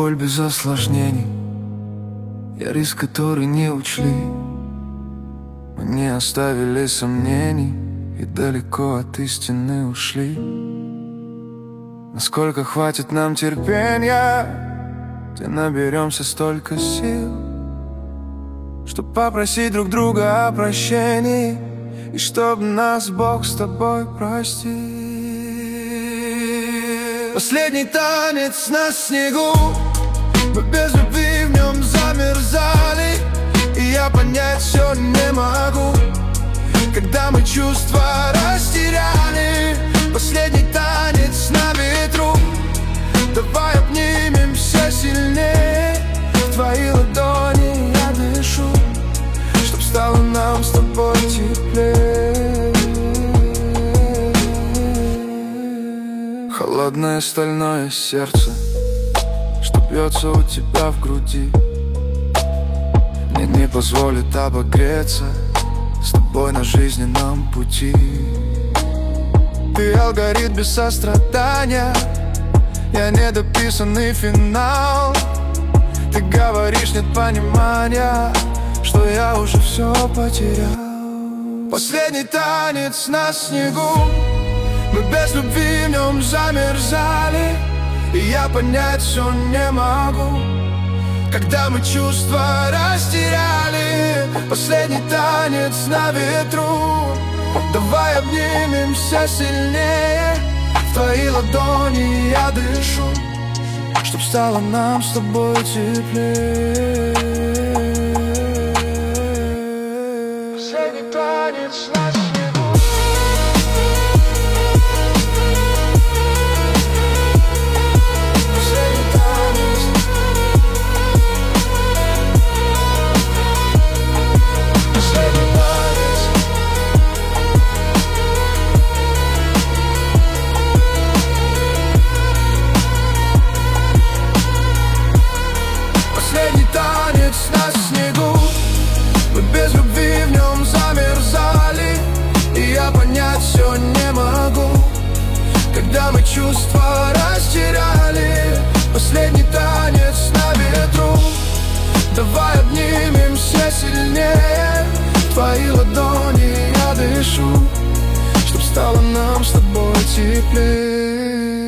боль без осложнений, я риск, который не учли. Мы не оставили сомнений и далеко от истины ушли. Насколько хватит нам терпения, где наберемся столько сил, чтоб попросить друг друга о прощении, и чтоб нас Бог с тобой простил. Последний танец на снегу, мы без любви в нем замерзали, и я понять все не могу, когда мы чувства растеряли. Последний танец на ветру, давай обнимемся сильнее. В твои ладони я дышу, чтоб стало нам с тобой теплее. Холодное стальное сердце, что бьется у тебя в груди, не позволит обогреться с тобой на жизненном пути. Ты алгоритм без сострадания, я недописанный финал. Ты говоришь, нет понимания, что я уже все потерял. Последний танец на снегу, мы без любви в нем замерзали, и я понять все не могу, когда мы чувства растеряли. Последний танец на ветру, давай обнимемся сильнее. В твои ладони я дышу, чтоб стало нам с тобой теплее. Последний танец на снегу. На снегу, мы без любви в нем замерзали, и я понять все не могу, когда мы чувства растеряли. Последний танец на ветру, давай обнимемся сильнее. В твои ладони я дышу, чтоб стало нам с тобой теплее.